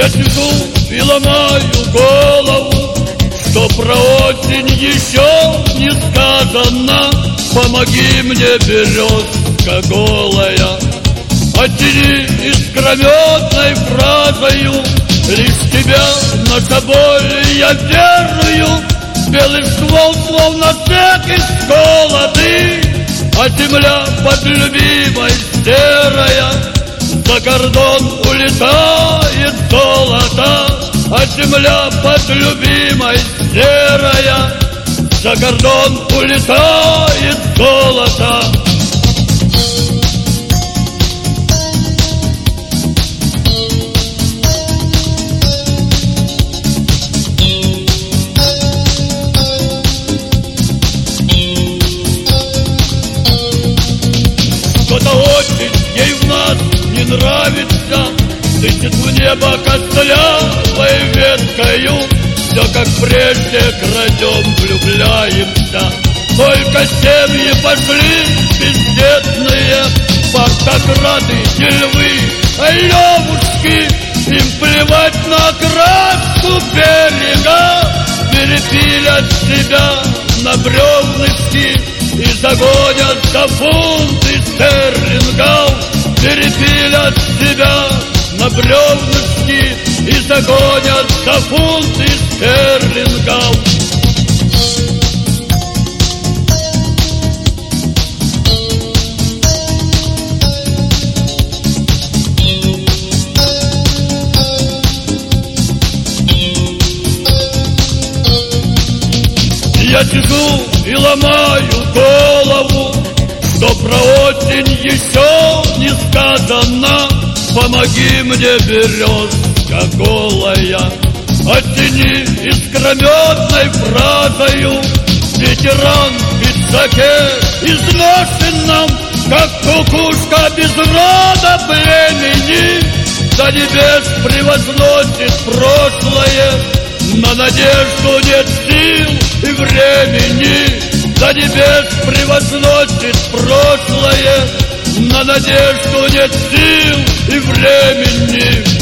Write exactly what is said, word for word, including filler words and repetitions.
Я сижу и ломаю голову, что про осень еще не сказано. Помоги мне, березка голая, оттяни искрометной фразою. Лишь тебя на собой я верую. Белый ствол, словно цепь из колоды, а земля под любимой серая. За кордон улетает золото, а земля под любимой серая. За кордон улетает золото. Что-то очень ей в нас не нравится, тычет в небо костлявой веткою. Все как прежде, крадем, влюбляемся. Только семьи пошли бездетные, пактократы и львы, а левушки. Им плевать на краску берега, перепилят себя на бревнышки и загонят за фунты стерлингов. Перепилят себя на бревнышки и загонят за фунты стерлингов. Я сижу и ломаю голову, что про осень еще не сказано. Помоги мне, березка голая, оттяни искрометной фразою. Ветеран в пиджаке изношенном, как кукушка без рода племени, до небес превозносит прошлое. На надежду нет сил и времени, до небес превозносит прошлое. На надежду нет сил и времени.